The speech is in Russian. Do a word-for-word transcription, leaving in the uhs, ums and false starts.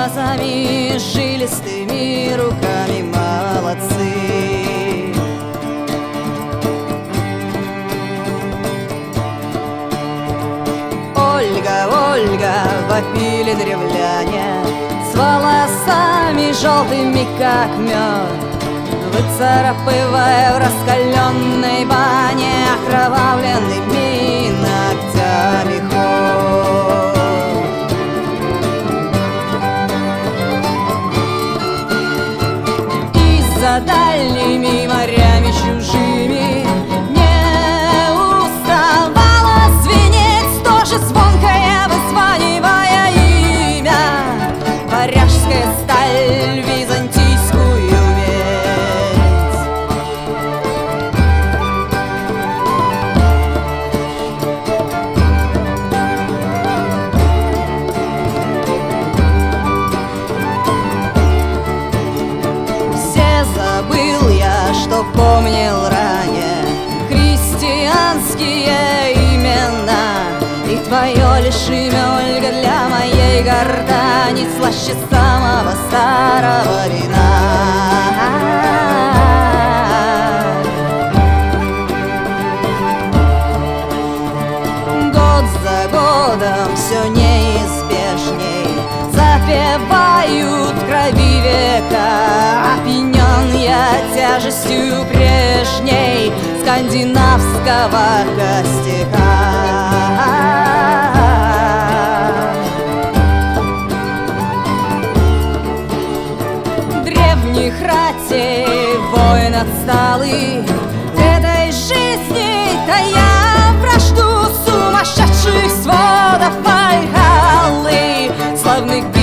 глазами, жилистыми руками, молодцы. Ольга, Ольга, вопили древляне, с волосами желтыми, как мед, выцарапывая в раскаленной бане окровавленными ногтями ход. И за дальними морями чужими не уставала звенеть тоже звонкая, вызванивая имя. Варяжская сталь, византийскую медь. Все забыл я, что помнил ранее христианские имена. И твое лишь имя, Ольга, для моей гортани слаще самого старого вина. Год за годом все неизбежней запевают в крови века. Опьянен я тяжестью прежней скандинавского костяка. Древних ратей воин отсталый, этой жизни тая вражду сумасшедших сводов Вальхаллы, славных